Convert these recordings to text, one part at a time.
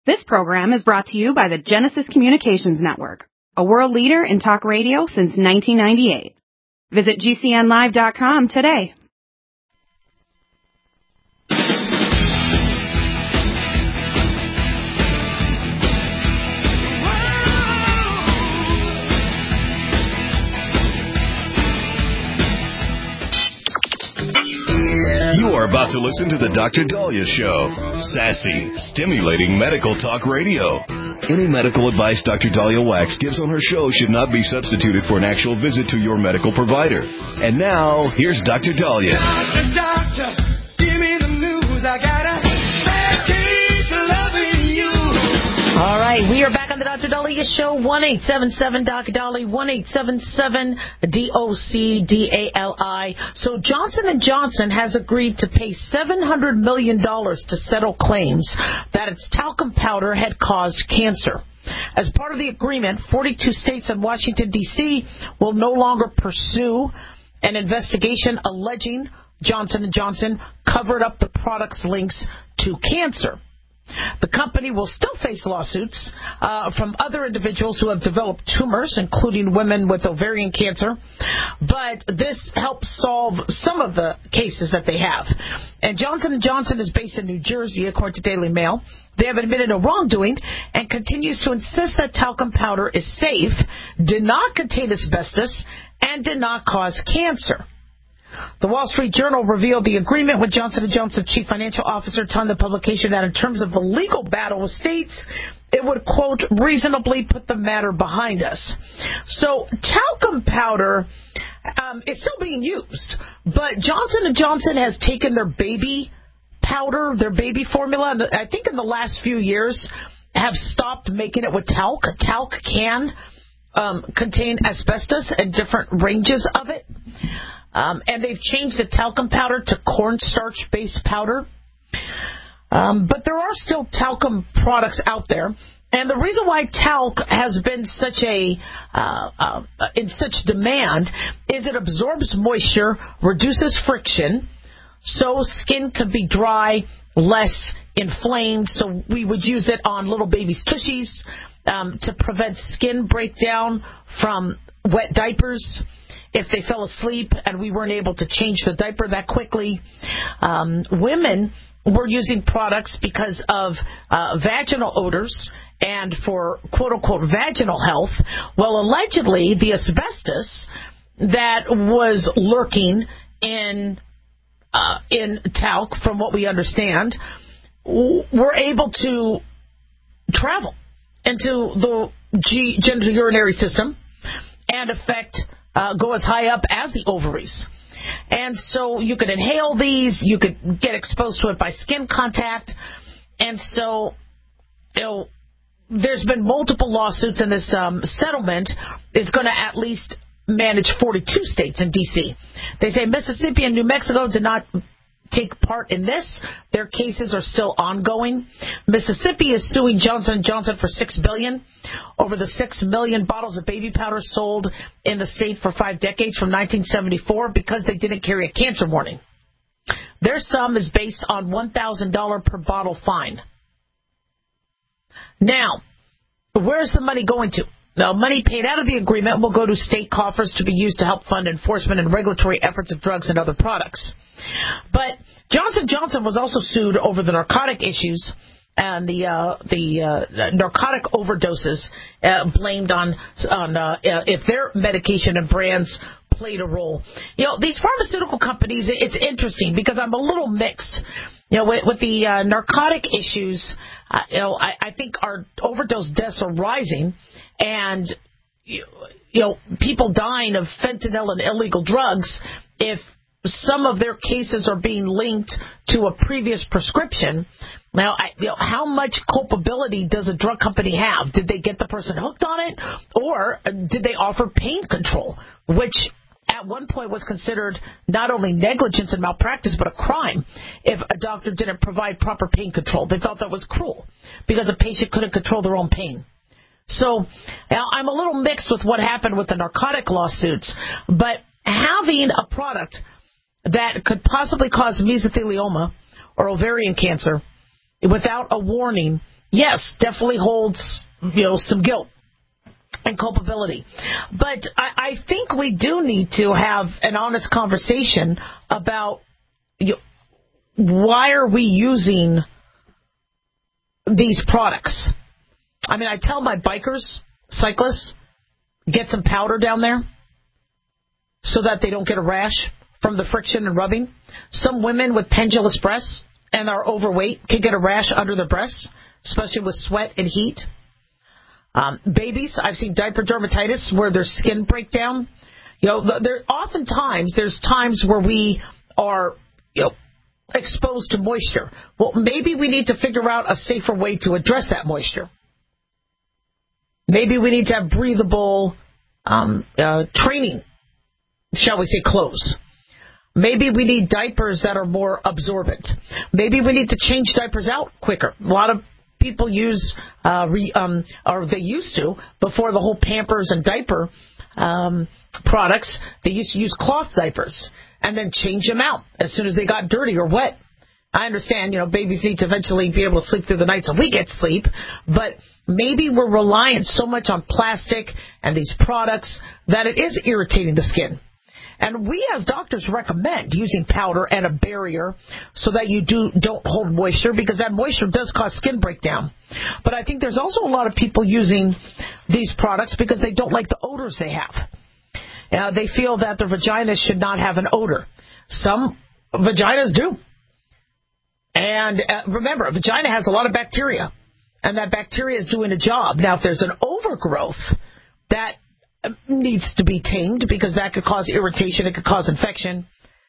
This program is brought to you by the Genesis Communications Network, a world leader in talk radio since 1998. Visit GCNlive.com today. You are about to listen to The Dr. Daliah Show. Sassy, stimulating medical talk radio. Any medical advice Dr. Daliah Wax gives on her show should not be substituted for an actual visit to your medical provider. And now, here's Dr. Daliah. Doctor, give me the news. I got a bad case of loving you. All right, we are back on the Dr. Daliah Show, 1-877-Dr. 1-877-DOC-DALI. So Johnson & Johnson has agreed to pay $700 million to settle claims that its talcum powder had caused cancer. As part of the agreement, 42 states and Washington, D.C. will no longer pursue an investigation alleging Johnson & Johnson covered up the product's links to cancer. The company will still face lawsuits from other individuals who have developed tumors, including women with ovarian cancer, but this helps solve some of the cases that they have. And Johnson & Johnson is based in New Jersey, according to Daily Mail. They have admitted no wrongdoing and continues to insist that talcum powder is safe, did not contain asbestos, and did not cause cancer. The Wall Street Journal revealed the agreement with Johnson & Johnson's chief financial officer telling the publication that in terms of the legal battle with states, it would, quote, reasonably put the matter behind us. So talcum powder is still being used, but Johnson & Johnson has taken their baby powder, their baby formula, and I think in the last few years have stopped making it with talc. Talc can contain asbestos and different ranges of it. And they've changed the talcum powder to cornstarch-based powder. But there are still talcum products out there. And the reason why talc has been in such demand is it absorbs moisture, reduces friction, so skin can be dry, less inflamed. So we would use it on little babies' tushies to prevent skin breakdown from wet diapers. If they fell asleep and we weren't able to change the diaper that quickly. Women were using products because of vaginal odors and for quote-unquote vaginal health. Well, allegedly, the asbestos that was lurking in talc, from what we understand, were able to travel into the genital urinary system and affect go as high up as the ovaries. And so you could inhale these, you could get exposed to it by skin contact. And so, there's been multiple lawsuits, and this settlement is going to at least manage 42 states in D.C. They say Mississippi and New Mexico did not take part in this. Their cases are still ongoing. Mississippi is suing Johnson & Johnson for $6 billion over the 6 million bottles of baby powder sold in the state for 5 decades from 1974 because they didn't carry a cancer warning. Their sum is based on $1,000 per bottle fine. Now, where's the money going to? Now, money paid out of the agreement will go to state coffers to be used to help fund enforcement and regulatory efforts of drugs and other products. But Johnson & Johnson was also sued over the narcotic issues and the narcotic overdoses blamed on if their medication and brands played a role. These pharmaceutical companies, it's interesting because I'm a little mixed. With the narcotic issues, I think our overdose deaths are rising, and people dying of fentanyl and illegal drugs. If some of their cases are being linked to a previous prescription. Now, how much culpability does a drug company have? Did they get the person hooked on it, or did they offer pain control, which at one point was considered not only negligence and malpractice, but a crime if a doctor didn't provide proper pain control. They felt that was cruel because a patient couldn't control their own pain. So I'm a little mixed with what happened with the narcotic lawsuits, but having a product that could possibly cause mesothelioma or ovarian cancer without a warning yes, definitely holds, some guilt and culpability. But I think we do need to have an honest conversation about why are we using these products. I mean, I tell my bikers, cyclists, get some powder down there so that they don't get a rash from the friction and rubbing. Some women with pendulous breasts and are overweight can get a rash under their breasts, especially with sweat and heat. Babies, I've seen diaper dermatitis where their skin break down. There's times where we are, exposed to moisture. Well, maybe we need to figure out a safer way to address that moisture. Maybe we need to have breathable training, shall we say, clothes. Maybe we need diapers that are more absorbent. Maybe we need to change diapers out quicker. A lot of people use, or they used to, before the whole Pampers and diaper products, they used to use cloth diapers and then change them out as soon as they got dirty or wet. I understand, babies need to eventually be able to sleep through the night so we get sleep, but maybe we're reliant so much on plastic and these products that it is irritating the skin. And we as doctors recommend using powder and a barrier so that you don't hold moisture, because that moisture does cause skin breakdown. But I think there's also a lot of people using these products because they don't like the odors they have. They feel that their vaginas should not have an odor. Some vaginas do. And remember, a vagina has a lot of bacteria, and that bacteria is doing a job. Now, if there's an overgrowth, that needs to be tamed because that could cause irritation. It could cause infection.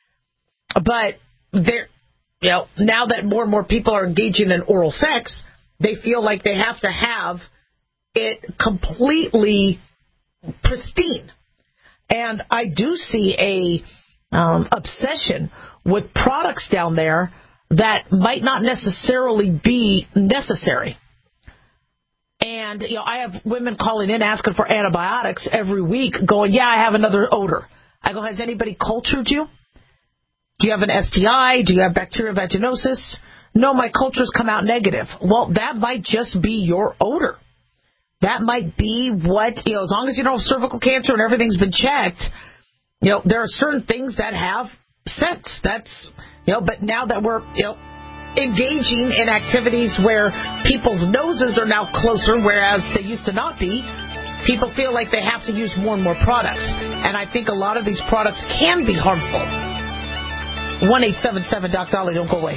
But now that more and more people are engaging in oral sex, they feel like they have to have it completely pristine. And I do see a obsession with products down there that might not necessarily be necessary. And, I have women calling in asking for antibiotics every week going, yeah, I have another odor. I go, has anybody cultured you? Do you have an STI? Do you have bacterial vaginosis? No, my cultures come out negative. Well, that might just be your odor. That might be what, as long as you don't have cervical cancer and everything's been checked, there are certain things that have sense. That's, but now that we're, engaging in activities where people's noses are now closer, whereas they used to not be, people feel like they have to use more and more products. And I think a lot of these products can be harmful. 1-877-Doc-Dolly, don't go away.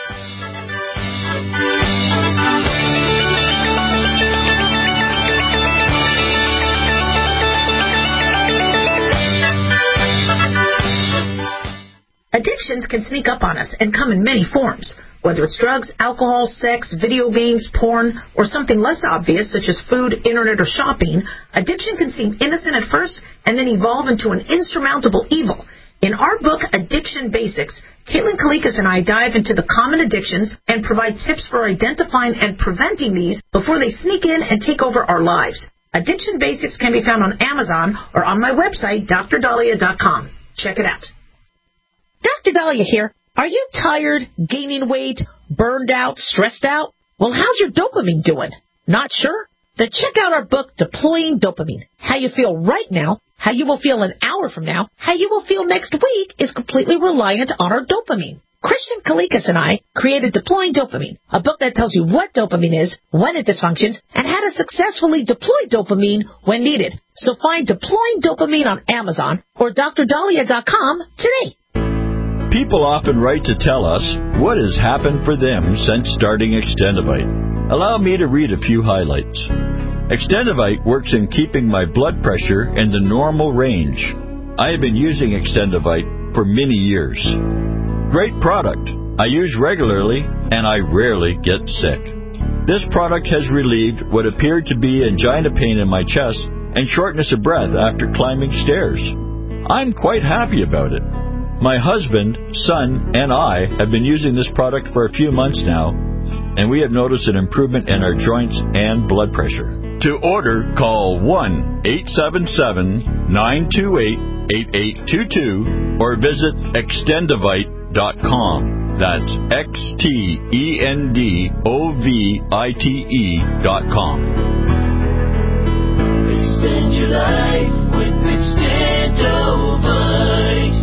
Addictions can sneak up on us and come in many forms. Whether it's drugs, alcohol, sex, video games, porn, or something less obvious such as food, internet, or shopping, addiction can seem innocent at first and then evolve into an insurmountable evil. In our book, Addiction Basics, Caitlin Kalikas and I dive into the common addictions and provide tips for identifying and preventing these before they sneak in and take over our lives. Addiction Basics can be found on Amazon or on my website, DrDahlia.com. Check it out. Dr. Dahlia here. Are you tired, gaining weight, burned out, stressed out? Well, how's your dopamine doing? Not sure? Then check out our book, Deploying Dopamine. How you feel right now, how you will feel an hour from now, how you will feel next week is completely reliant on our dopamine. Christian Kalikas and I created Deploying Dopamine, a book that tells you what dopamine is, when it dysfunctions, and how to successfully deploy dopamine when needed. So find Deploying Dopamine on Amazon or DrDahlia.com today. People often write to tell us what has happened for them since starting Extendivite. Allow me to read a few highlights. Extendivite works in keeping my blood pressure in the normal range. I have been using Extendivite for many years. Great product. I use regularly and I rarely get sick. This product has relieved what appeared to be angina pain in my chest and shortness of breath after climbing stairs. I'm quite happy about it. My husband, son, and I have been using this product for a few months now, and we have noticed an improvement in our joints and blood pressure. To order, call 1-877-928-8822 or visit Extendivite.com. That's XTENDOVITE.com. Extend your life with Extendovite.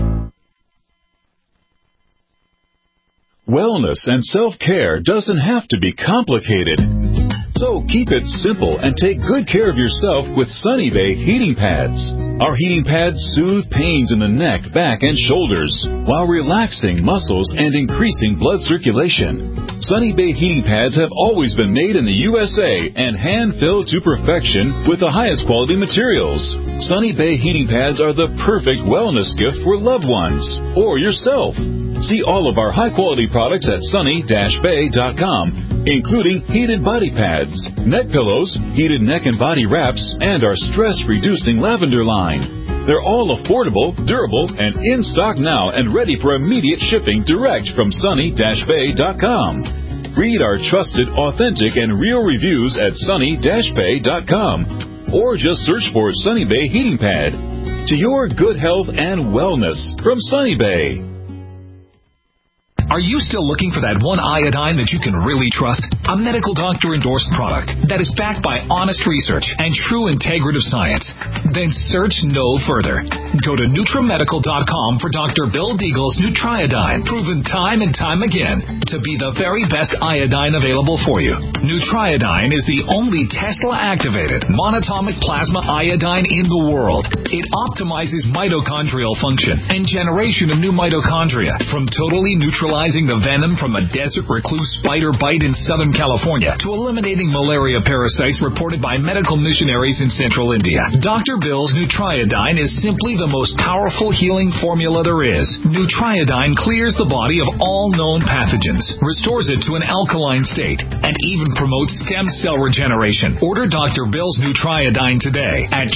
Wellness and self-care doesn't have to be complicated. So keep it simple and take good care of yourself with Sunny Bay heating pads. Our heating pads soothe pains in the neck, back, and shoulders while relaxing muscles and increasing blood circulation. Sunny Bay heating pads have always been made in the USA and hand-filled to perfection with the highest quality materials. Sunny Bay heating pads are the perfect wellness gift for loved ones or yourself. See all of our high-quality products at sunny-bay.com, including heated body pads, neck pillows, heated neck and body wraps, and our stress-reducing lavender line. They're all affordable, durable, and in stock now and ready for immediate shipping direct from sunny-bay.com. Read our trusted, authentic, and real reviews at sunny-bay.com or just search for Sunny Bay Heating Pad. To your good health and wellness from Sunny Bay. Are you still looking for that one iodine that you can really trust? A medical doctor-endorsed product that is backed by honest research and true integrative science? Then search no further. Go to NutriMedical.com for Dr. Bill Deagle's Nutriodine, proven time and time again to be the very best iodine available for you. Nutriodine is the only Tesla-activated monatomic plasma iodine in the world. It optimizes mitochondrial function and generation of new mitochondria from totally neutralizing the venom from a desert recluse spider bite in Southern California to eliminating malaria parasites reported by medical missionaries in Central India. Dr. Bill's Nutriodine is simply the most powerful healing formula there is. Nutriodine clears the body of all known pathogens, restores it to an alkaline state, and even promotes stem cell regeneration. Order Dr. Bill's Nutriodine today at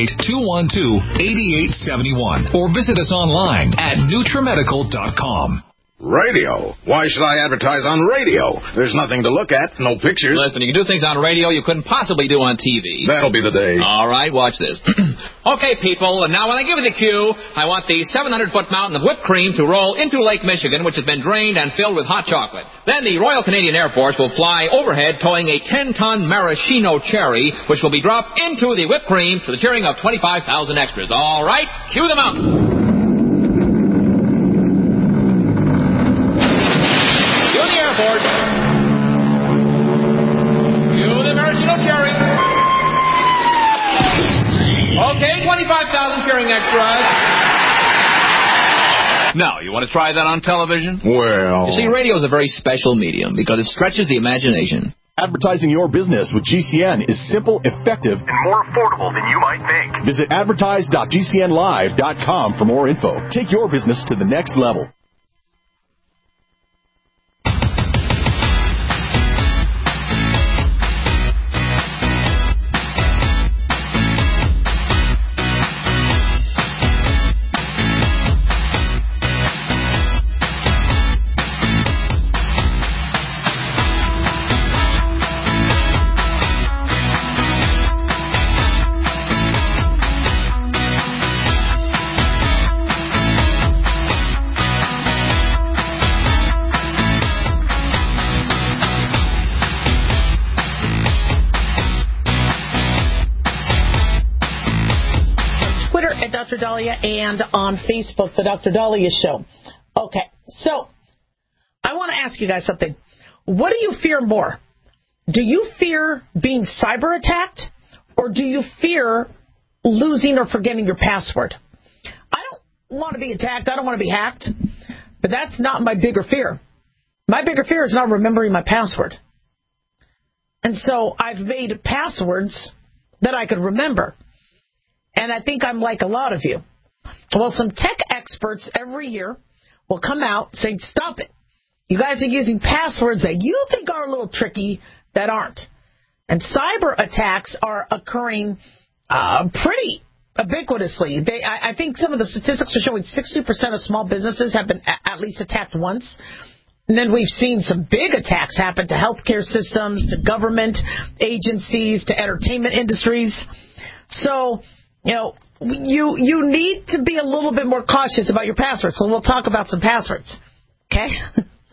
888-212-8871 or visit us online at NutriMedical.com. Radio? Why should I advertise on radio? There's nothing to look at, no pictures. Listen, you can do things on radio you couldn't possibly do on TV. That'll be the day. All right, watch this. Okay, people, and now when I give you the cue, I want the 700-foot mountain of whipped cream to roll into Lake Michigan, which has been drained and filled with hot chocolate. Then the Royal Canadian Air Force will fly overhead towing a 10-ton maraschino cherry, which will be dropped into the whipped cream to the cheering of 25,000 extras. All right, cue the mountain. Okay, 25,000 cheering extras. Now, you want to try that on television? Well... You see, radio is a very special medium because it stretches the imagination. Advertising your business with GCN is simple, effective, and more affordable than you might think. Visit advertise.gcnlive.com for more info. Take your business to the next level. Dr. Dahlia and on Facebook, The Dr. Dahlia Show. Okay, so I want to ask you guys something. What do you fear more? Do you fear being cyber attacked, or do you fear losing or forgetting your password? I don't want to be attacked. I don't want to be hacked, but that's not my bigger fear. My bigger fear is not remembering my password. And so I've made passwords that I could remember. And I think I'm like a lot of you. Well, some tech experts every year will come out saying, stop it. You guys are using passwords that you think are a little tricky that aren't. And cyber attacks are occurring pretty ubiquitously. I think some of the statistics are showing 60% of small businesses have been at least attacked once. And then we've seen some big attacks happen to healthcare systems, to government agencies, to entertainment industries. So, you know, you need to be a little bit more cautious about your passwords. So we'll talk about some passwords. Okay?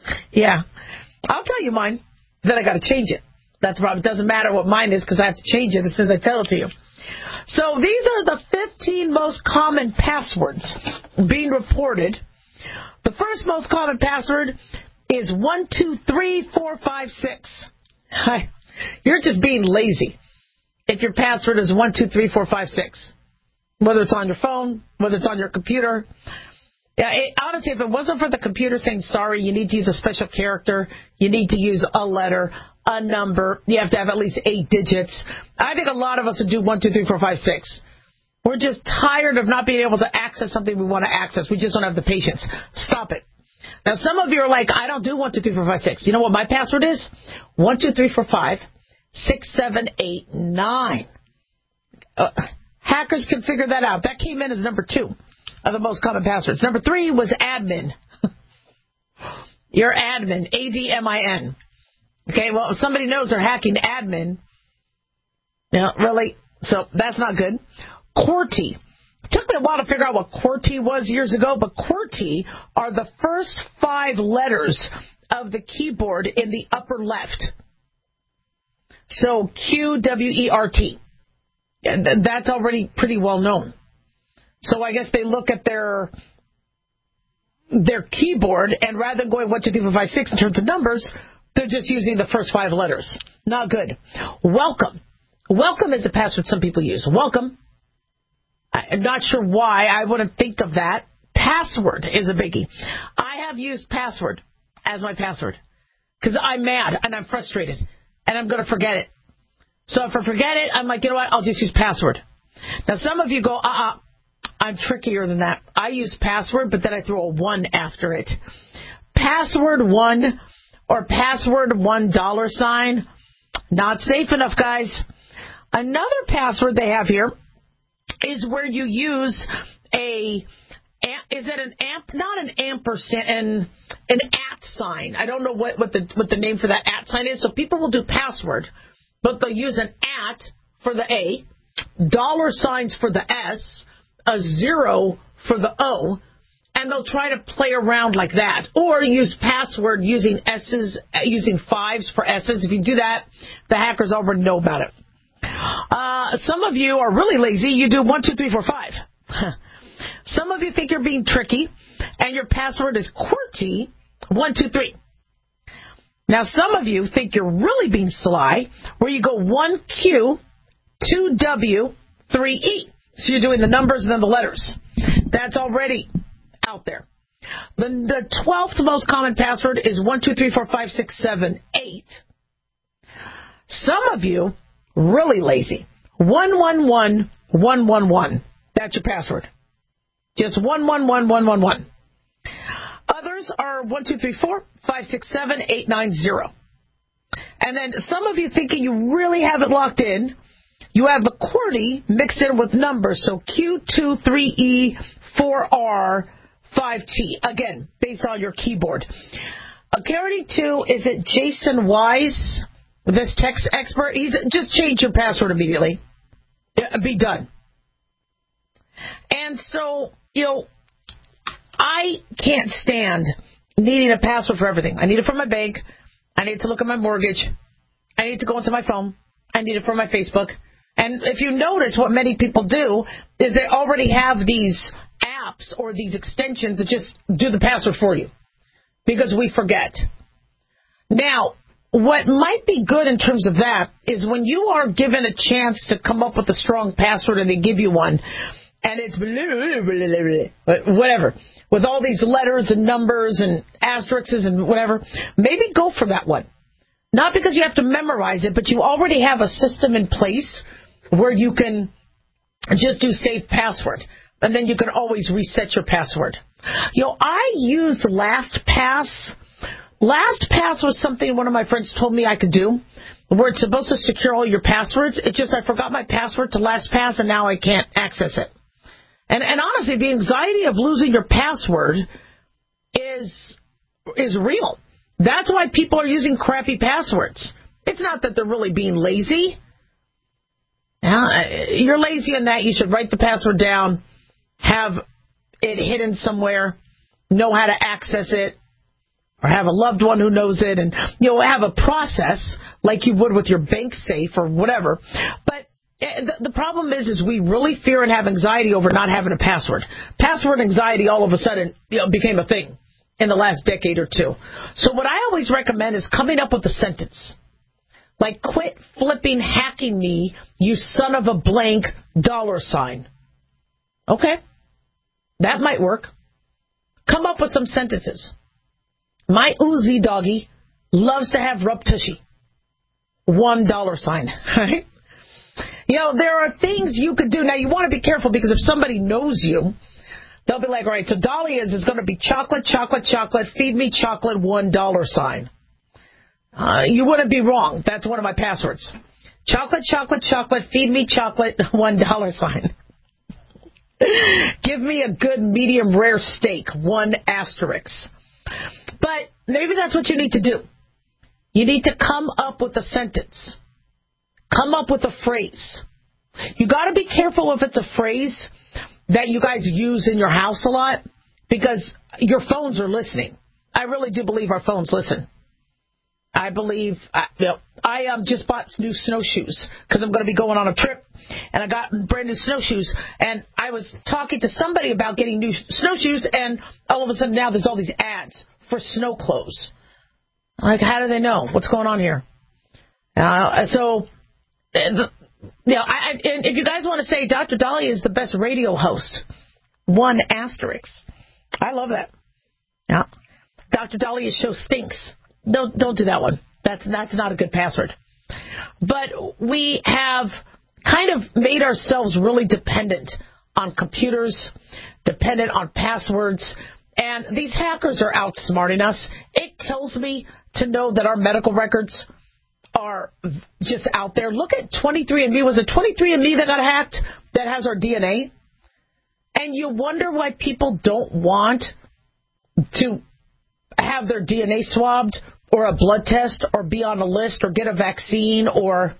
Yeah. I'll tell you mine. Then I got to change it. That's the problem. It doesn't matter what mine is because I have to change it as soon as I tell it to you. So these are the 15 most common passwords being reported. The first most common password is 123456. Hi. You're just being lazy if your password is 123456. Whether it's on your phone, whether it's on your computer. Yeah, honestly, if it wasn't for the computer saying, sorry, you need to use a special character, you need to use a letter, a number, you have to have at least 8 digits. I think a lot of us would do 123456. We're just tired of not being able to access something we want to access. We just don't have the patience. Stop it. Now, some of you are like, I don't do 123456. You know what my password is? 123456789. Hackers can figure that out. That came in as number 2 of the most common passwords. Number 3 was admin. Your admin, ADMIN. Okay, well, if somebody knows they're hacking admin, yeah, really? So that's not good. QWERTY. It took me a while to figure out what QWERTY was years ago, but QWERTY are the first 5 letters of the keyboard in the upper left. So QWERT. That's already pretty well known. So I guess they look at their keyboard, and rather than going 1, 2, 3, 4, 5, 6 in terms of numbers, they're just using the first 5 letters. Not good. Welcome. Welcome is a password some people use. Welcome. I'm not sure why I wouldn't think of that. Password is a biggie. I have used password as my password because I'm mad and I'm frustrated and I'm going to forget it. So if I forget it, I'm like, you know what? I'll just use password. Now, some of you go, I'm trickier than that. I use password, but then I throw a 1 after it. Password 1 or password $1, not safe enough, guys. Another password they have here is where you use is it an amp? Not an ampersand, an @ sign. I don't know what the name for that @ sign is. So people will do password, but they'll use an @ for the A, $signs for the S, a 0 for the O, and they'll try to play around like that. Or use password using S's, using 5s for S's. If you do that, the hackers already know about it. Some of you are really lazy. You do 1, 2, 3, 4, 5. Some of you think you're being tricky, and your password is QWERTY 1, 2, 3. Now, some of you think you're really being sly, where you go 1Q, 2W, 3E. So you're doing the numbers and then the letters. That's already out there. The 12th most common password is 1, 2, 3, 4, 5, 6, 7, 8. Some of you really lazy. 111111. That's your password. Just 111111. Others are 1, 2, 3, 4, 5, 6, 7, 8, 9, 0. And then some of you thinking you really have it locked in. You have the QWERTY mixed in with numbers. So Q, 2, 3E, 4R, 5T. Again, based on your keyboard. According to, is it Jason Wise, this text expert? He's just change your password immediately. Be done. And so, I can't stand needing a password for everything. I need it for my bank. I need to look at my mortgage. I need to go into my phone. I need it for my Facebook. And if you notice, what many people do is they already have these apps or these extensions that just do the password for you because we forget. Now, what might be good in terms of that is when you are given a chance to come up with a strong password and they give you one, and it's whatever, with all these letters and numbers and asterisks and whatever, maybe go for that one. Not because you have to memorize it, but you already have a system in place where you can just do save password, and then you can always reset your password. I used LastPass. LastPass was something one of my friends told me I could do, where it's supposed to secure all your passwords. It's just I forgot my password to LastPass, and now I can't access it. And honestly, the anxiety of losing your password is real. That's why people are using crappy passwords. It's not that they're really being lazy. You're lazy in that you should write the password down, have it hidden somewhere, know how to access it, or have a loved one who knows it, and have a process like you would with your bank safe or whatever. But the problem is we really fear and have anxiety over not having a password. Password anxiety all of a sudden became a thing in the last decade or two. So what I always recommend is coming up with a sentence. Like, quit flipping hacking me, you son of a blank $. Okay. That might work. Come up with some sentences. My Uzi doggy loves to have rub tushy. $1. Right? There are things you could do. Now, you want to be careful because if somebody knows you, they'll be like, all right, so Dahlia's is going to be chocolate, chocolate, chocolate, feed me chocolate, $1. You wouldn't be wrong. That's one of my passwords. Chocolate, chocolate, chocolate, feed me chocolate, $1. Give me a good medium rare steak, $. But maybe that's what you need to do. You need to come up with a sentence. Come up with a phrase. You got to be careful if it's a phrase that you guys use in your house a lot, because your phones are listening. I really do believe our phones listen. I believe, I just bought new snowshoes because I'm going to be going on a trip, and I got brand new snowshoes, and I was talking to somebody about getting new snowshoes, and all of a sudden now there's all these ads for snow clothes. Like, how do they know? What's going on here? And if you guys want to say Dr. Dahlia is the best radio host, $. I love that. Yeah. Dr. Dahlia's show stinks. Don't do that one. That's not a good password. But we have kind of made ourselves really dependent on computers, dependent on passwords, and these hackers are outsmarting us. It kills me to know that our medical records are just out there. Look at 23andMe. Was it 23andMe that got hacked that has our DNA? And you wonder why people don't want to have their DNA swabbed or a blood test or be on a list or get a vaccine or,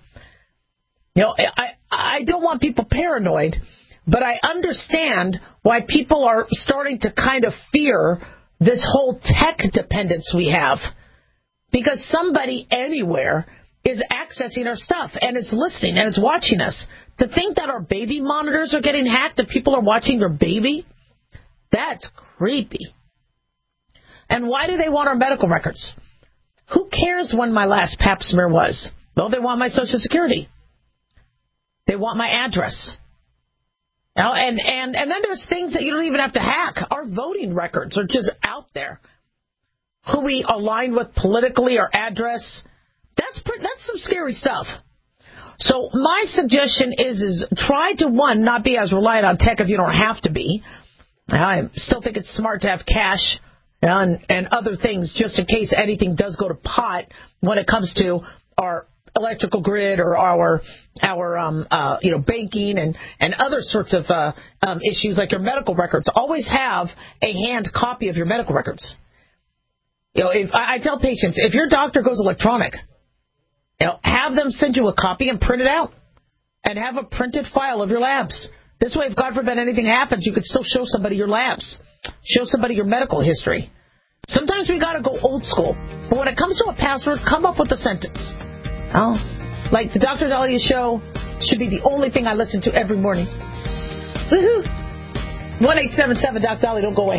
I don't want people paranoid, but I understand why people are starting to kind of fear this whole tech dependence we have, because somebody anywhere is accessing our stuff and is listening and is watching us. To think that our baby monitors are getting hacked and people are watching your baby, that's creepy. And why do they want our medical records? Who cares when my last pap smear was? Well, they want my Social Security. They want my address. And then there's things that you don't even have to hack. Our voting records are just out there. Who we align with politically, our address, that's some scary stuff. So my suggestion is try to, one, not be as reliant on tech if you don't have to be. I still think it's smart to have cash and other things just in case anything does go to pot when it comes to our electrical grid or our banking and other sorts of issues like your medical records. Always have a hand copy of your medical records. If I tell patients, if your doctor goes electronic, have them send you a copy and print it out and have a printed file of your labs. This way, if God forbid anything happens, you could still show somebody your labs, show somebody your medical history. Sometimes we got to go old school. But when it comes to a password, come up with a sentence. Like the Dr. Dahlia show should be the only thing I listen to every morning. Woohoo! 1-877 Dr. Dahlia, don't go away.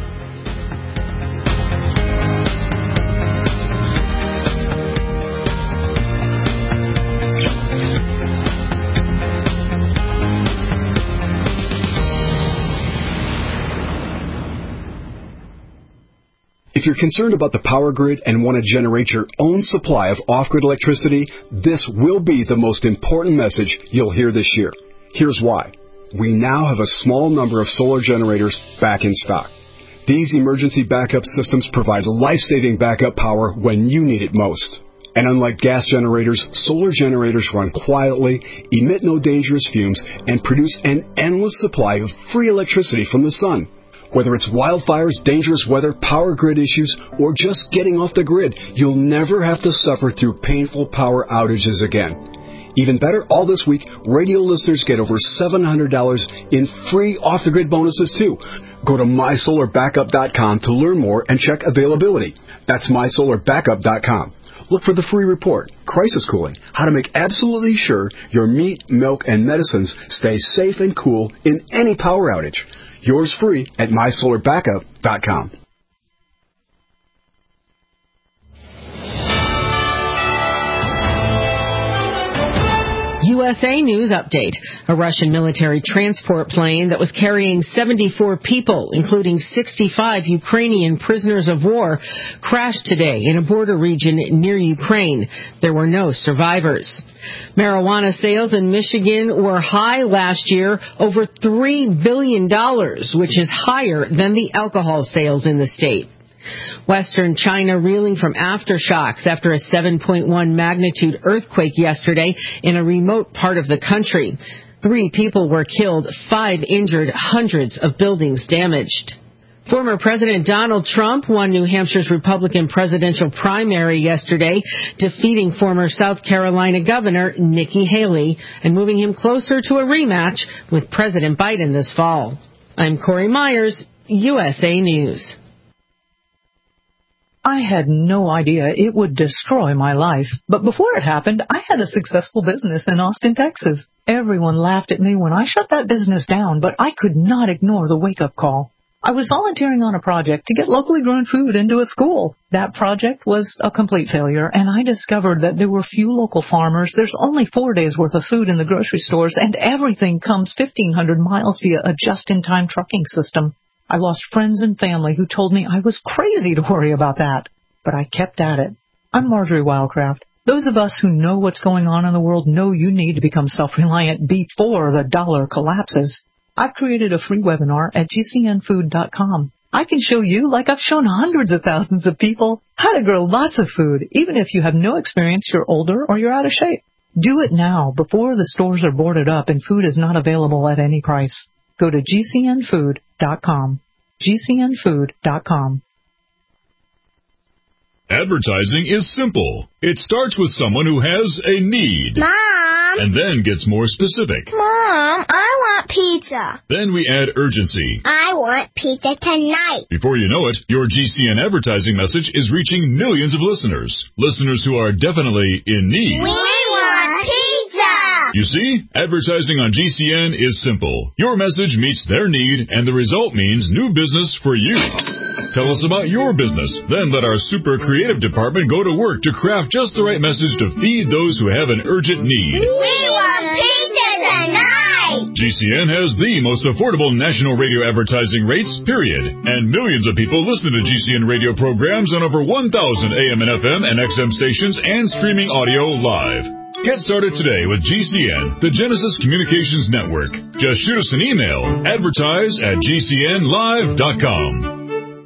If you're concerned about the power grid and want to generate your own supply of off-grid electricity, this will be the most important message you'll hear this year. Here's why. We now have a small number of solar generators back in stock. These emergency backup systems provide life-saving backup power when you need it most. And unlike gas generators, solar generators run quietly, emit no dangerous fumes, and produce an endless supply of free electricity from the sun. Whether it's wildfires, dangerous weather, power grid issues, or just getting off the grid, you'll never have to suffer through painful power outages again. Even better, all this week, radio listeners get over $700 in free off-the-grid bonuses, too. Go to mysolarbackup.com to learn more and check availability. That's mysolarbackup.com. Look for the free report, Crisis Cooling, how to make absolutely sure your meat, milk, and medicines stay safe and cool in any power outage. Yours free at mysolarbackup.com. USA News Update. A Russian military transport plane that was carrying 74 people, including 65 Ukrainian prisoners of war, crashed today in a border region near Ukraine. There were no survivors. Marijuana sales in Michigan were high last year, over $3 billion, which is higher than the alcohol sales in the state. Western China reeling from aftershocks after a 7.1 magnitude earthquake yesterday in a remote part of the country. 3 people were killed, 5 injured, hundreds of buildings damaged. Former President Donald Trump won New Hampshire's Republican presidential primary yesterday, defeating former South Carolina Governor Nikki Haley and moving him closer to a rematch with President Biden this fall. I'm Corey Myers, USA News. I had no idea it would destroy my life. But before it happened, I had a successful business in Austin, Texas. Everyone laughed at me when I shut that business down, but I could not ignore the wake-up call. I was volunteering on a project to get locally grown food into a school. That project was a complete failure, and I discovered that there were few local farmers. There's only 4 days' worth of food in the grocery stores, and everything comes 1,500 miles via a just-in-time trucking system. I lost friends and family who told me I was crazy to worry about that. But I kept at it. I'm Marjorie Wildcraft. Those of us who know what's going on in the world know you need to become self-reliant before the dollar collapses. I've created a free webinar at gcnfood.com. I can show you, like I've shown hundreds of thousands of people, how to grow lots of food, even if you have no experience, you're older, or you're out of shape. Do it now, before the stores are boarded up and food is not available at any price. Go to gcnfood.com. gcnfood.com. Advertising is simple. It starts with someone who has a need. Mom! And then gets more specific. Mom, I want pizza. Then we add urgency. I want pizza tonight. Before you know it, your GCN advertising message is reaching millions of listeners. Listeners who are definitely in need. We want pizza! You see, advertising on GCN is simple. Your message meets their need, and the result means new business for you. Tell us about your business. Then let our super creative department go to work to craft just the right message to feed those who have an urgent need. We want pizza tonight! GCN has the most affordable national radio advertising rates, period. And millions of people listen to GCN radio programs on over 1,000 AM and FM and XM stations and streaming audio live. Get started today with GCN, the Genesis Communications Network. Just shoot us an email, advertise@gcnlive.com.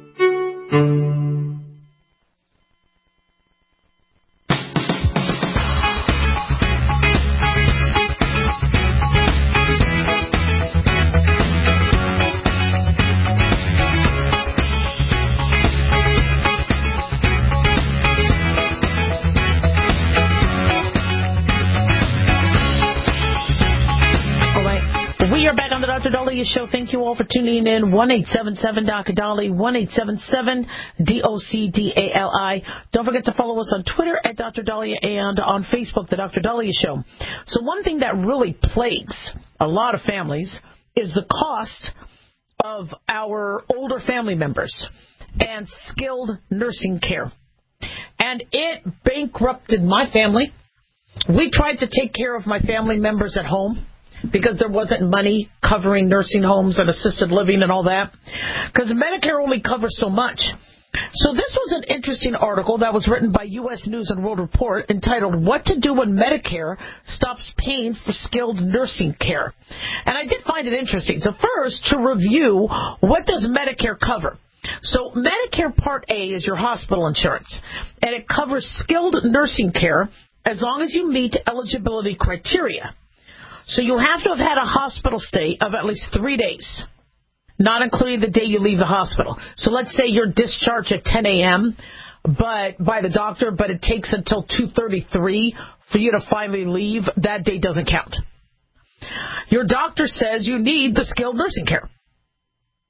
Show. Thank you all for tuning in. 1-877-DOC-DOLLY, 1-877-DOC-DALI. Don't forget to follow us on Twitter at Dr. Dahlia and on Facebook, The Dr. Dahlia Show. So one thing that really plagues a lot of families is the cost of our older family members and skilled nursing care. And it bankrupted my family. We tried to take care of my family members at home, because there wasn't money covering nursing homes and assisted living and all that, because Medicare only covers so much. So this was an interesting article that was written by U.S. News and World Report entitled, What to Do When Medicare Stops Paying for Skilled Nursing Care. And I did find it interesting. So first, to review, what does Medicare cover? So Medicare Part A is your hospital insurance, and it covers skilled nursing care as long as you meet eligibility criteria. So you have to have had a hospital stay of at least 3 days, not including the day you leave the hospital. So let's say you're discharged at 10 a.m. by the doctor, but it takes until 2:33 for you to finally leave. That day doesn't count. Your doctor says you need the skilled nursing care.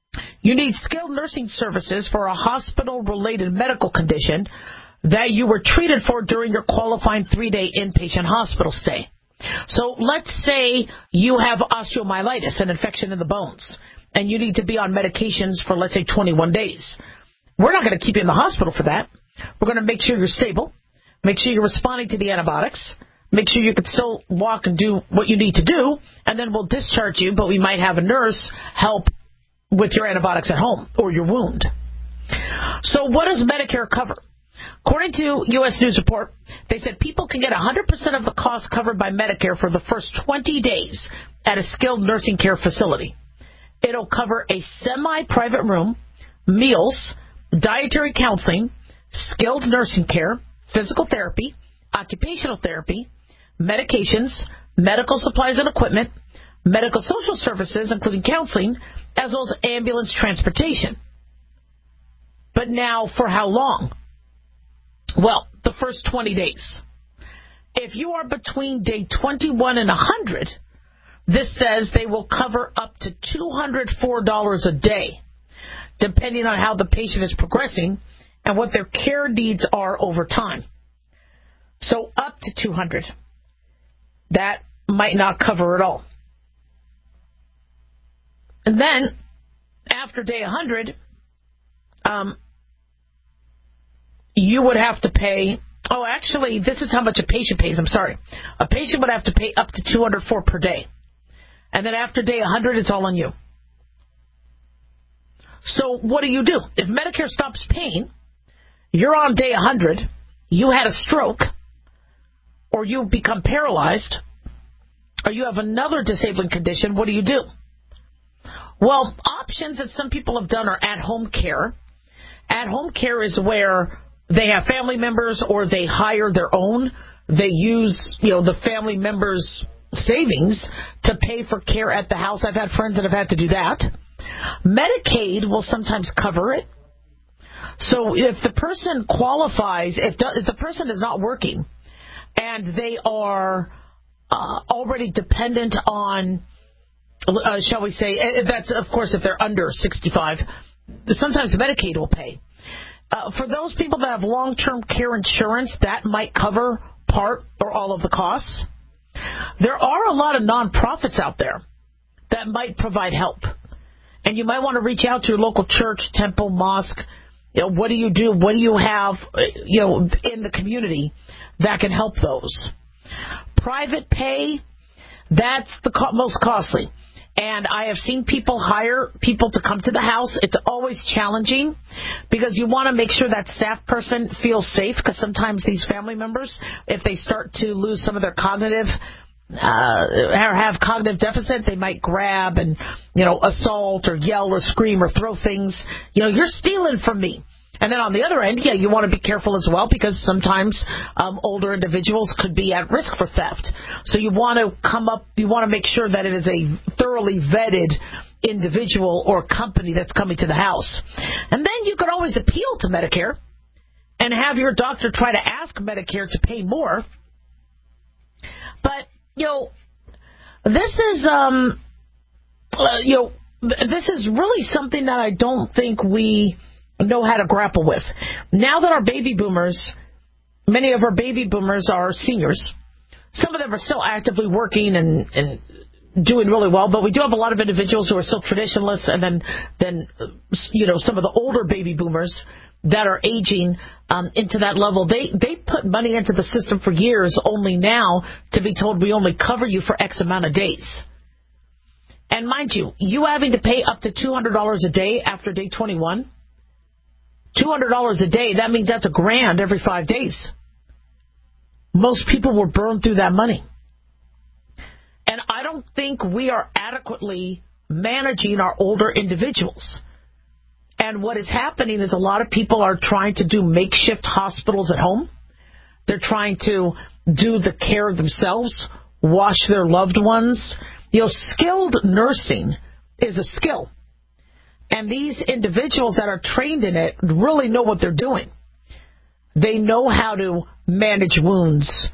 You need skilled nursing services for a hospital-related medical condition that you were treated for during your qualifying 3-day inpatient hospital stay. So let's say you have osteomyelitis, an infection in the bones, and you need to be on medications for, let's say, 21 days. We're not going to keep you in the hospital for that. We're going to make sure you're stable, make sure you're responding to the antibiotics, make sure you can still walk and do what you need to do, and then we'll discharge you, but we might have a nurse help with your antibiotics at home or your wound. So what does Medicare cover? According to U.S. News Report, they said people can get 100% of the cost covered by Medicare for the first 20 days at a skilled nursing care facility. It'll cover a semi-private room, meals, dietary counseling, skilled nursing care, physical therapy, occupational therapy, medications, medical supplies and equipment, medical social services, including counseling, as well as ambulance transportation. But now, for how long? Well, the first 20 days. If you are between day 21 and 100, this says they will cover up to $204 a day, depending on how the patient is progressing and what their care needs are over time. So up to 200. That might not cover it all. And then, after day 100, you would have to pay, actually, this is how much a patient pays, I'm sorry. A patient would have to pay up to $204 per day. And then after day 100, it's all on you. So what do? If Medicare stops paying, you're on day 100, you had a stroke, or you become paralyzed, or you have another disabling condition, what do? Well, options that some people have done are at-home care. At-home care is where they have family members or they hire their own. They use, the family members' savings to pay for care at the house. I've had friends that have had to do that. Medicaid will sometimes cover it. So if the person qualifies, if the person is not working and they are already dependent on, shall we say, that's, of course, if they're under 65, sometimes Medicaid will pay. For those people that have long-term care insurance, that might cover part or all of the costs. There are a lot of nonprofits out there that might provide help. And you might want to reach out to your local church, temple, mosque. What do you do? What do you have, in the community that can help those? Private pay, that's the most costly. And I have seen people hire people to come to the house. It's always challenging because you want to make sure that staff person feels safe, because sometimes these family members, if they start to lose some of their cognitive or have cognitive deficit, they might grab and, assault or yell or scream or throw things. You're stealing from me. And then on the other end, you want to be careful as well, because sometimes older individuals could be at risk for theft. So you want to make sure that it is a thoroughly vetted individual or company that's coming to the house. And then you could always appeal to Medicare and have your doctor try to ask Medicare to pay more. But, this is, this is really something that I don't think we know how to grapple with. Now that our baby boomers, many of our baby boomers are seniors. Some of them are still actively working and doing really well, but we do have a lot of individuals who are still traditionalists, and then some of the older baby boomers that are aging into that level. They put money into the system for years, only now to be told we only cover you for X amount of days. And mind you, you having to pay up to $200 a day after day 21, $200 a day, that means that's $1,000 every 5 days. Most people will burn through that money. And I don't think we are adequately managing our older individuals. And what is happening is a lot of people are trying to do makeshift hospitals at home. They're trying to do the care themselves, wash their loved ones. Skilled nursing is a skill. And these individuals that are trained in it really know what they're doing. They know how to manage wounds,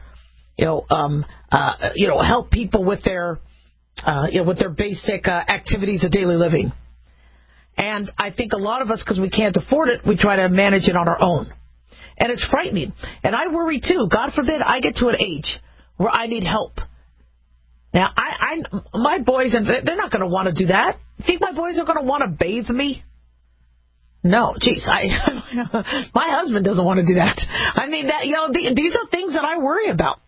help people with their basic activities of daily living. And I think a lot of us, because we can't afford it, we try to manage it on our own. And it's frightening. And I worry, too. God forbid I get to an age where I need help. Now, my boys, they're not going to want to do that. You think my boys are going to want to bathe me? No, geez, my husband doesn't want to do that. I mean, these are things that I worry about.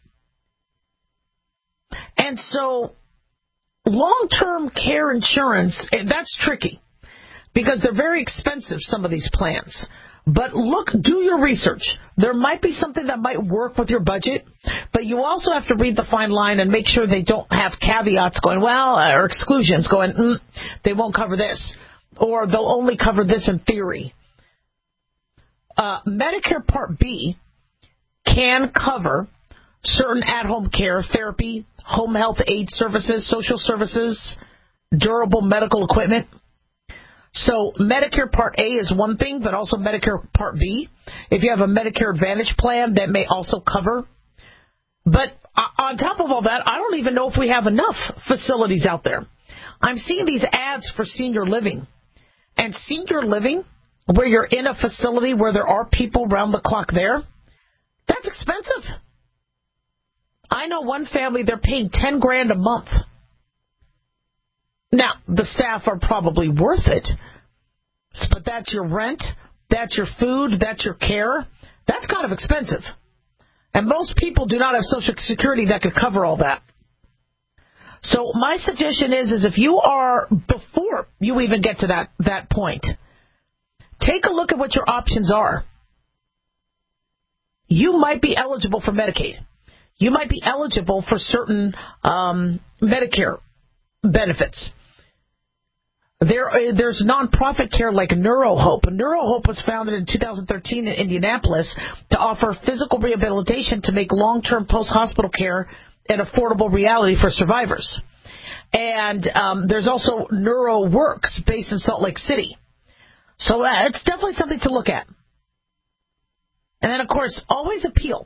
And so, long-term care insurance, that's tricky because they're very expensive, some of these plans. But do your research. There might be something that might work with your budget, but you also have to read the fine line and make sure they don't have caveats going, or exclusions going, they won't cover this, or they'll only cover this in theory. Medicare Part B can cover certain at-home care, therapy, home health aid services, social services, durable medical equipment. So Medicare Part A is one thing, but also Medicare Part B. If you have a Medicare Advantage plan, that may also cover. But on top of all that, I don't even know if we have enough facilities out there. I'm seeing these ads for senior living. And senior living, where you're in a facility where there are people round the clock there, that's expensive. I know one family, they're paying $10,000 a month. Now, the staff are probably worth it, but that's your rent, that's your food, that's your care. That's kind of expensive. And most people do not have Social Security that could cover all that. So my suggestion is if you are, before you even get to that point, take a look at what your options are. You might be eligible for Medicaid. You might be eligible for certain Medicare benefits. There's nonprofit care like NeuroHope. NeuroHope was founded in 2013 in Indianapolis to offer physical rehabilitation to make long-term post-hospital care an affordable reality for survivors. And there's also NeuroWorks based in Salt Lake City. So it's definitely something to look at. And then, of course, always appeal.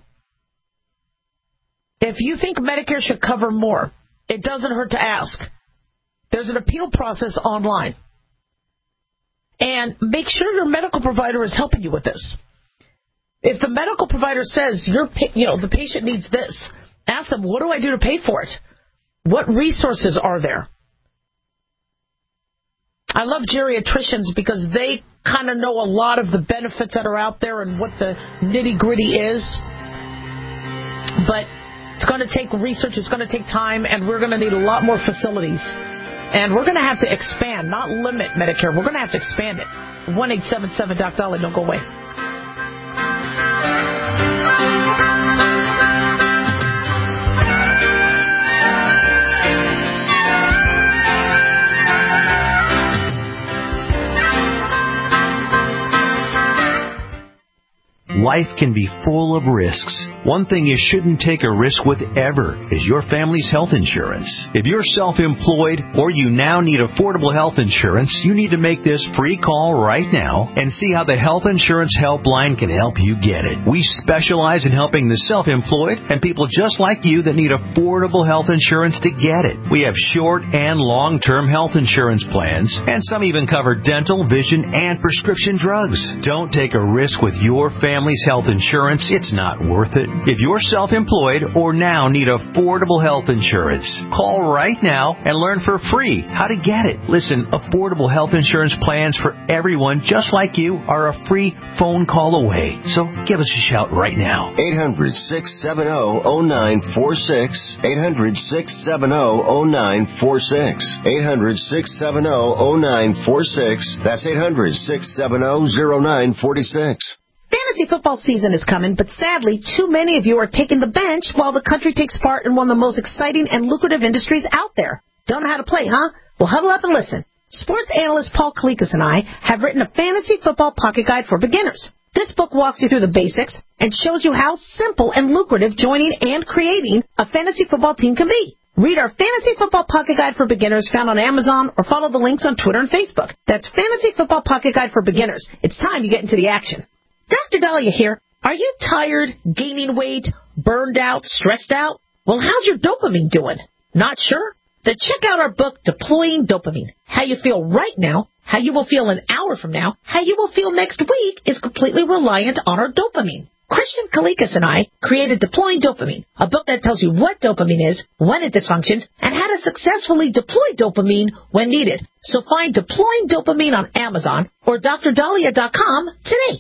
If you think Medicare should cover more, it doesn't hurt to ask. There's an appeal process online. And make sure your medical provider is helping you with this. If the medical provider says the patient needs this, ask them, what do I do to pay for it? What resources are there? I love geriatricians because they kind of know a lot of the benefits that are out there and what the nitty-gritty is. But it's going to take research, it's going to take time, and we're going to need a lot more facilities. And we're going to have to expand, not limit Medicare. We're going to have to expand it. 1-877-DOC-DOLLY. Don't go away. Life can be full of risks. One thing you shouldn't take a risk with ever is your family's health insurance. If you're self-employed or you now need affordable health insurance, you need to make this free call right now and see how the Health Insurance Helpline can help you get it. We specialize in helping the self-employed and people just like you that need affordable health insurance to get it. We have short and long-term health insurance plans, and some even cover dental, vision, and prescription drugs. Don't take a risk with your family's health insurance. It's not worth it. If you're self-employed or now need affordable health insurance, call right now and learn for free how to get it. Listen, affordable health insurance plans for everyone just like you are a free phone call away. So give us a shout right now. 800-670-0946. 800-670-0946. 800-670-0946. That's 800-670-0946. Fantasy football season is coming, but sadly, too many of you are taking the bench while the country takes part in one of the most exciting and lucrative industries out there. Don't know how to play, huh? Well, huddle up and listen. Sports analyst Paul Kalikas and I have written a fantasy football pocket guide for beginners. This book walks you through the basics and shows you how simple and lucrative joining and creating a fantasy football team can be. Read our Fantasy Football Pocket Guide for Beginners found on Amazon or follow the links on Twitter and Facebook. That's Fantasy Football Pocket Guide for Beginners. It's time you get into the action. Dr. Dahlia here. Are you tired, gaining weight, burned out, stressed out? Well, how's your dopamine doing? Not sure? then check out our book, Deploying Dopamine. How you feel right now, how you will feel an hour from now, how you will feel next week is completely reliant on our dopamine. Christian Kalikas and I created Deploying Dopamine, a book that tells you what dopamine is, when it dysfunctions, and how to successfully deploy dopamine when needed. So find Deploying Dopamine on Amazon or DrDahlia.com today.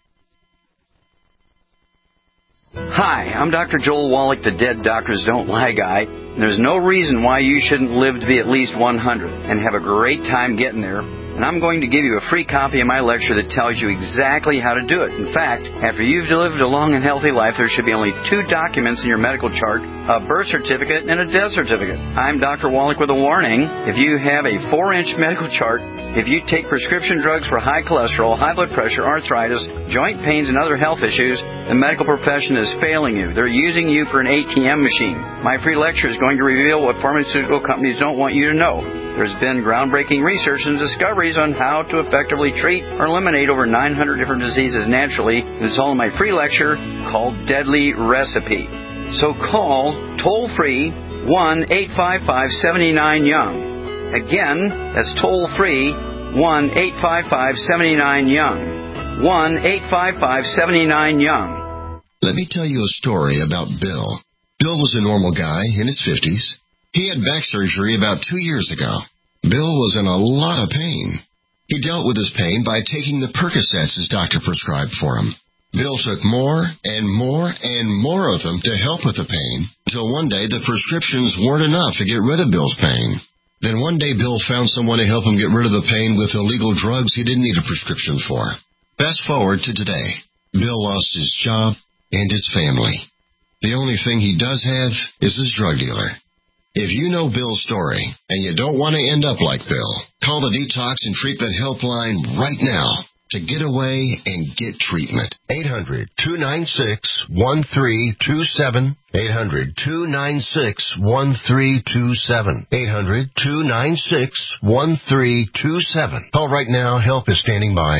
Hi, I'm Dr. Joel Wallach, the Dead Doctors Don't Lie guy. There's no reason why you shouldn't live to be at least 100 and have a great time getting there. And I'm going to give you a free copy of my lecture that tells you exactly how to do it. In fact, after you've lived a long and healthy life, there should be only 2 documents in your medical chart, a birth certificate and a death certificate. I'm Dr. Wallach with a warning. If you have a 4-inch medical chart, if you take prescription drugs for high cholesterol, high blood pressure, arthritis, joint pains, and other health issues, the medical profession is failing you. They're using you for an ATM machine. My free lecture is going to reveal what pharmaceutical companies don't want you to know. There's been groundbreaking research and discoveries on how to effectively treat or eliminate over 900 different diseases naturally. And it's all in my free lecture called Deadly Recipe. So call toll-free 1-855-79-YOUNG. Again, that's toll-free 1-855-79-YOUNG. 1-855-79-YOUNG. Let me tell you a story about Bill. Bill was a normal guy in his 50s. He had back surgery about 2 years ago. Bill was in a lot of pain. He dealt with his pain by taking the Percocets his doctor prescribed for him. Bill took more and more and more of them to help with the pain, until one day the prescriptions weren't enough to get rid of Bill's pain. Then one day Bill found someone to help him get rid of the pain with illegal drugs he didn't need a prescription for. Fast forward to today. Bill lost his job and his family. The only thing he does have is his drug dealer. If you know Bill's story and you don't want to end up like Bill, call the Detox and Treatment Helpline right now to get away and get treatment. 800-296-1327. 800-296-1327. 800-296-1327. Call right now. Help is standing by.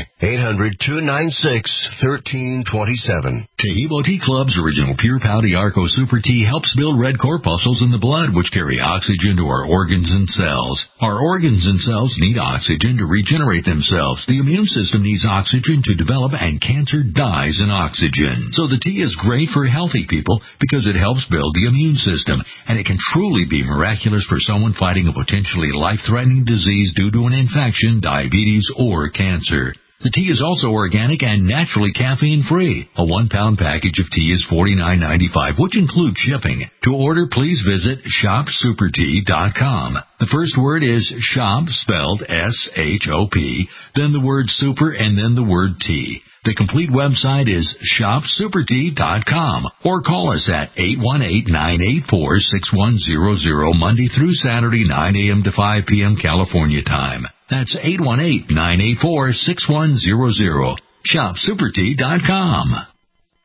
800-296-1327. Tahibo Tea Club's original Pure Pouty Arco Super Tea helps build red corpuscles in the blood, which carry oxygen to our organs and cells. Our organs and cells need oxygen to regenerate themselves. The immune system needs oxygen to develop, and cancer dies in oxygen. So the tea is great for healthy people because it helps build the immune system, and it can truly be miraculous for someone fighting a potentially life-threatening disease due to an infection, diabetes, or cancer. The tea is also organic and naturally caffeine-free. A 1-pound package of tea is $49.95, which includes shipping. To order, please visit ShopSuperTea.com. The first word is shop, spelled S-H-O-P, then the word super, and then the word tea. The complete website is ShopSuperTea.com, or call us at 818-984-6100, Monday through Saturday, 9 a.m. to 5 p.m. California time. That's 818-984-6100. ShopSuperTea.com.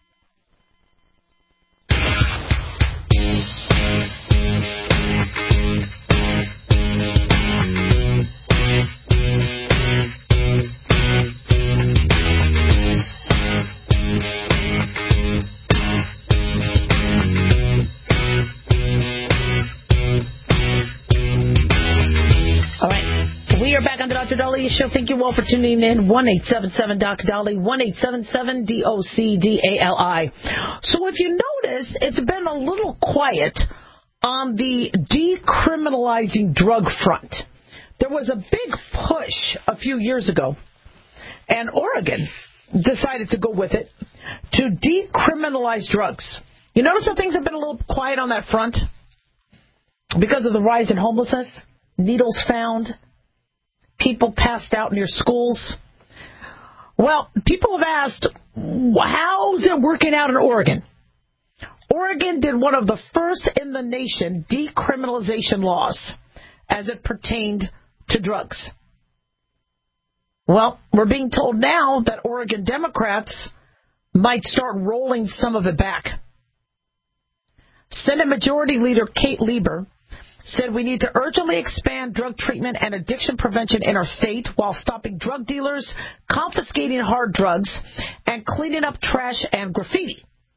Back on the Dr. Dahlia Show. Thank you all for tuning in. 1-877-Dr. 1-877-DOCDALI. So if you notice, it's been a little quiet on the decriminalizing drug front. There was a big push a few years ago, and Oregon decided to go with it, to decriminalize drugs. You notice that things have been a little quiet on that front because of the rise in homelessness, needles found, people passed out near schools. Well, people have asked, how's it working out in Oregon? Oregon did one of the first in the nation decriminalization laws as it pertained to drugs. Well, we're being told now that Oregon Democrats might start rolling some of it back. Senate Majority Leader Kate Lieber said we need to urgently expand drug treatment and addiction prevention in our state while stopping drug dealers, confiscating hard drugs, and cleaning up trash and graffiti.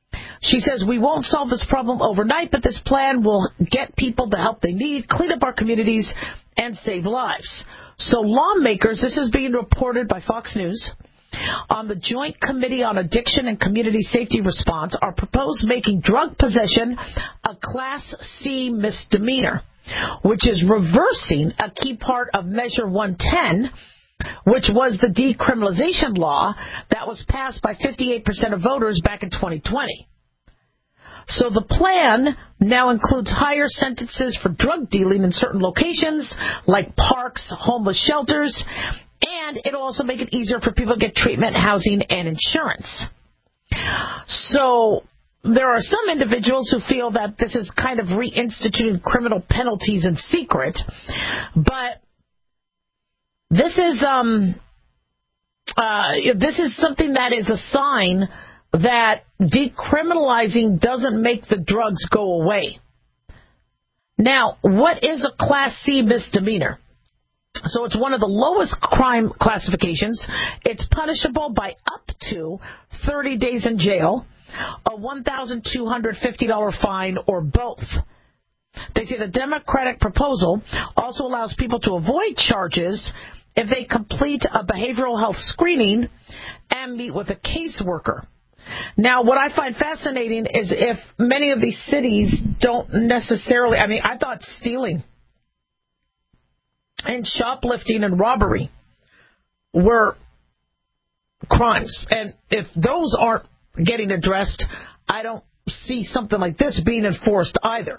She says, we won't solve this problem overnight, but this plan will get people the help they need, clean up our communities, and save lives. So lawmakers, this is being reported by Fox News, on the Joint Committee on Addiction and Community Safety Response are proposed making drug possession a Class C misdemeanor, which is reversing a key part of Measure 110, which was the decriminalization law that was passed by 58% of voters back in 2020. So the plan now includes higher sentences for drug dealing in certain locations, like parks, homeless shelters, and it'll also make it easier for people to get treatment, housing, and insurance. So there are some individuals who feel that this is kind of reinstituting criminal penalties in secret, but this is something that is a sign that decriminalizing doesn't make the drugs go away. Now, what is a Class C misdemeanor? So it's one of the lowest crime classifications. It's punishable by up to 30 days in jail, a $1,250 fine, or both. They say the Democratic proposal also allows people to avoid charges if they complete a behavioral health screening and meet with a caseworker. Now, what I find fascinating is if many of these cities don't necessarily, I thought stealing and shoplifting and robbery were crimes. And if those aren't getting addressed, I don't see something like this being enforced either.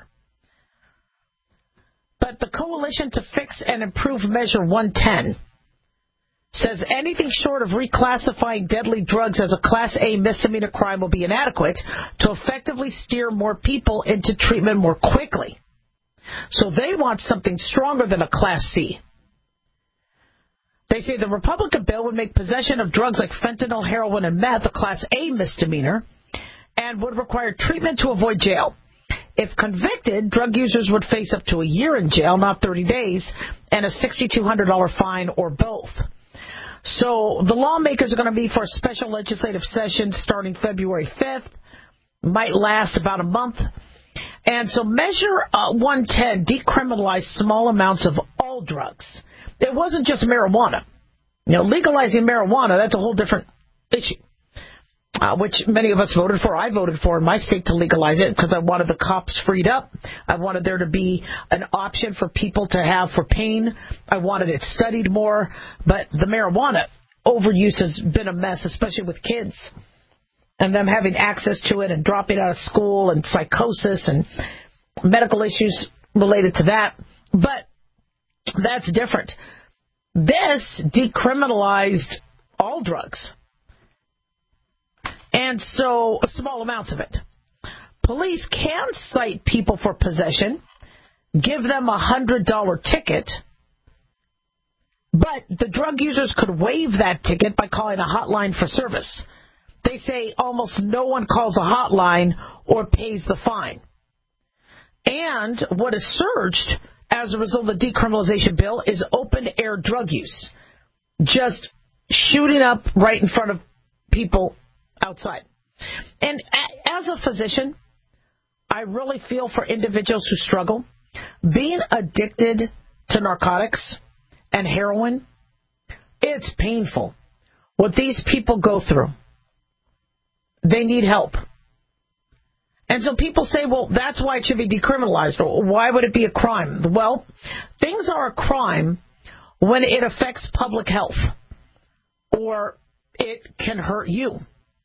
But the Coalition to Fix and Improve Measure 110 says anything short of reclassifying deadly drugs as a Class A misdemeanor crime will be inadequate to effectively steer more people into treatment more quickly. So they want something stronger than a Class C. They say the Republican bill would make possession of drugs like fentanyl, heroin, and meth a Class A misdemeanor and would require treatment to avoid jail. If convicted, drug users would face up to a year in jail, not 30 days, and a $6,200 fine or both. So the lawmakers are going to be for a special legislative session starting February 5th. Might last about a month. And so Measure 110 decriminalized small amounts of all drugs. It wasn't just marijuana. Legalizing marijuana, that's a whole different issue, which many of us voted for. I voted for in my state to legalize it because I wanted the cops freed up. I wanted there to be an option for people to have for pain. I wanted it studied more. But the marijuana overuse has been a mess, especially with kids and them having access to it and dropping out of school and psychosis and medical issues related to that. But that's different. This decriminalized all drugs. And so, small amounts of it. Police can cite people for possession, give them a $100 ticket, but the drug users could waive that ticket by calling a hotline for service. They say almost no one calls a hotline or pays the fine. And what has surged as a result of the decriminalization bill is open-air drug use. Just shooting up right in front of people outside. And as a physician, I really feel for individuals who struggle. Being addicted to narcotics and heroin, it's painful. What these people go through, they need help. And so people say, well, that's why it should be decriminalized, or why would it be a crime? Well, things are a crime when it affects public health, or it can hurt you.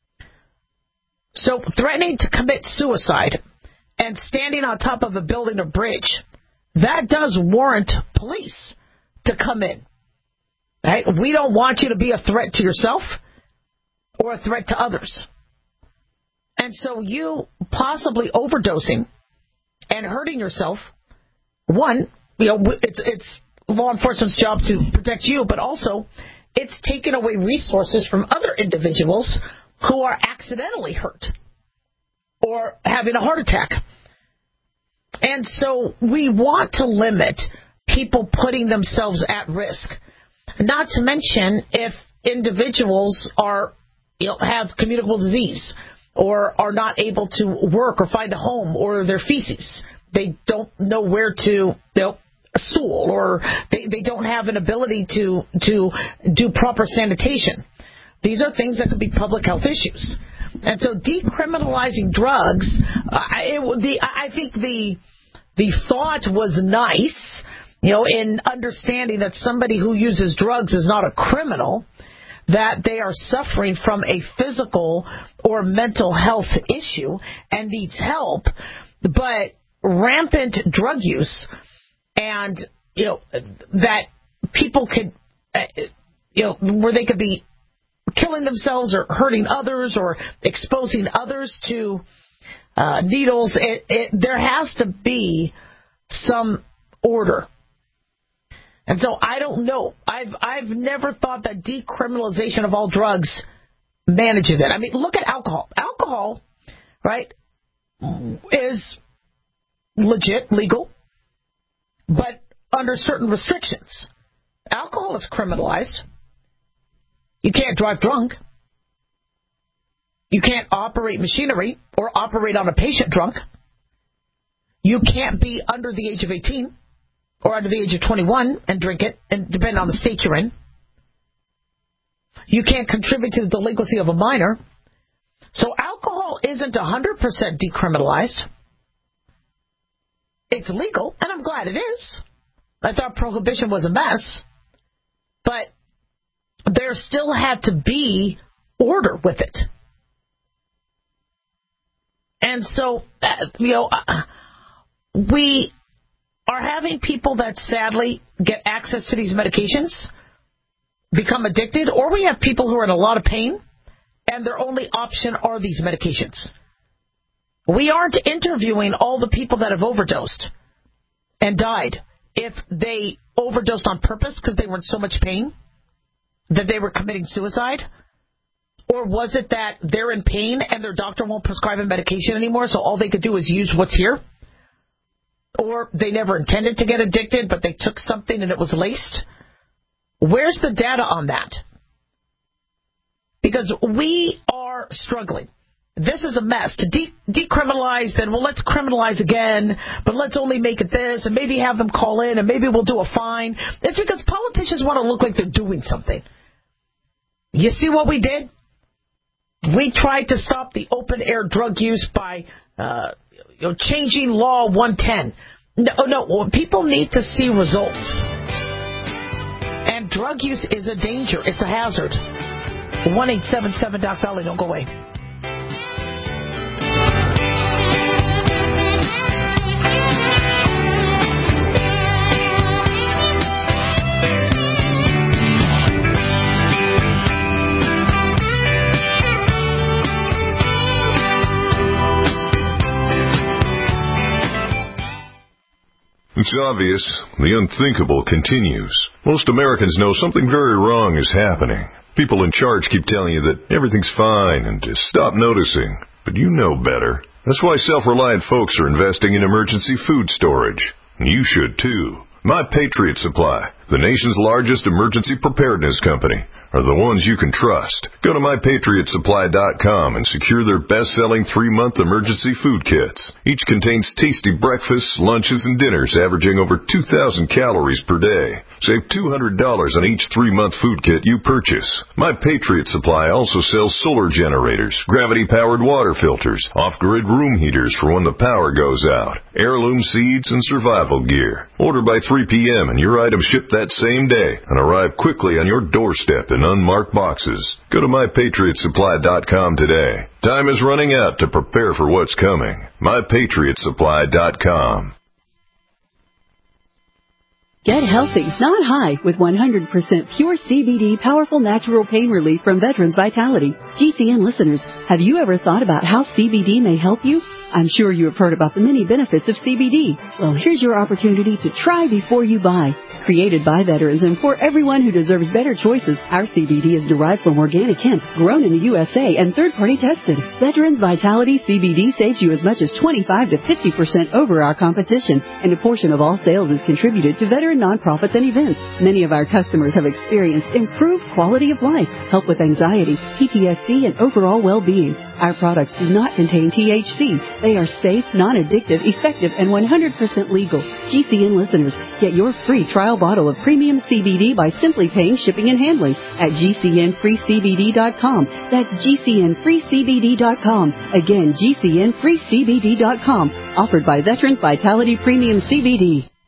So threatening to commit suicide and standing on top of a building or bridge, that does warrant police to come in. Right? We don't want you to be a threat to yourself or a threat to others. And so you possibly overdosing and hurting yourself, one, it's law enforcement's job to protect you, but also it's taking away resources from other individuals who are accidentally hurt or having a heart attack. And so we want to limit people putting themselves at risk. Not to mention if individuals are have communicable disease. or are not able to work or find a home, or their feces. They don't know where to stool, or they don't have an ability to do proper sanitation. These are things that could be public health issues. And so decriminalizing drugs, I think the thought was nice, in understanding that somebody who uses drugs is not a criminal, that they are suffering from a physical or mental health issue and needs help. But rampant drug use and, that people could, where they could be killing themselves or hurting others or exposing others to needles, there has to be some order. And so I don't know. I've never thought that decriminalization of all drugs manages it. I mean, look at alcohol. Alcohol, right, is legit, legal, but under certain restrictions. Alcohol is criminalized. You can't drive drunk. You can't operate machinery or operate on a patient drunk. You can't be under the age of 18 or under the age of 21 and drink it, and depending on the state you're in. You can't contribute to the delinquency of a minor. So alcohol isn't 100% decriminalized. It's legal, and I'm glad it is. I thought prohibition was a mess, but there still had to be order with it. And so, we are having people that sadly get access to these medications, become addicted, or we have people who are in a lot of pain, and their only option are these medications. We aren't interviewing all the people that have overdosed and died if they overdosed on purpose because they were in so much pain that they were committing suicide. Or was it that they're in pain and their doctor won't prescribe a medication anymore, so all they could do is use what's here? Or they never intended to get addicted, but they took something and it was laced? Where's the data on that? Because we are struggling. This is a mess. To decriminalize, then, well, let's criminalize again, but let's only make it this, and maybe have them call in, and maybe we'll do a fine. It's because politicians want to look like they're doing something. You see what we did? We tried to stop the open-air drug use by changing Law 110. No, people need to see results. And drug use is a danger. It's a hazard. 1-877-DOC-VALLEY. Don't go away. It's obvious. The unthinkable continues. Most Americans know something very wrong is happening. People in charge keep telling you that everything's fine and to stop noticing. But you know better. That's why self-reliant folks are investing in emergency food storage. And you should too. My Patriot Supply, the nation's largest emergency preparedness company, are the ones you can trust. Go to MyPatriotSupply.com and secure their best-selling 3-month emergency food kits. Each contains tasty breakfasts, lunches, and dinners averaging over 2,000 calories per day. Save $200 on each 3-month food kit you purchase. My Patriot Supply also sells solar generators, gravity-powered water filters, off-grid room heaters for when the power goes out, heirloom seeds, and survival gear. Order by 3 p.m. and your items ship that same day and arrive quickly on your doorstep in unmarked boxes. Go to MyPatriotSupply.com today. Time is running out to prepare for what's coming. MyPatriotSupply.com. Get healthy, not high, with 100% pure CBD powerful natural pain relief from Veterans Vitality. GCN listeners, have you ever thought about how CBD may help you? I'm sure you have heard about the many benefits of CBD. Well, here's your opportunity to try before you buy. Created by veterans and for everyone who deserves better choices, our CBD is derived from organic hemp, grown in the USA, and third-party tested. Veterans Vitality CBD saves you as much as 25 to 50% over our competition, and a portion of all sales is contributed to veteran nonprofits and events. Many of our customers have experienced improved quality of life, help with anxiety, PTSD, and overall well-being. Our products do not contain THC. They are safe, non-addictive, effective, and 100% legal. GCN listeners, get your free trial bottle of premium CBD by simply paying shipping and handling at GCNFreeCBD.com. That's GCNFreeCBD.com. Again, GCNFreeCBD.com. Offered by Veterans Vitality Premium CBD.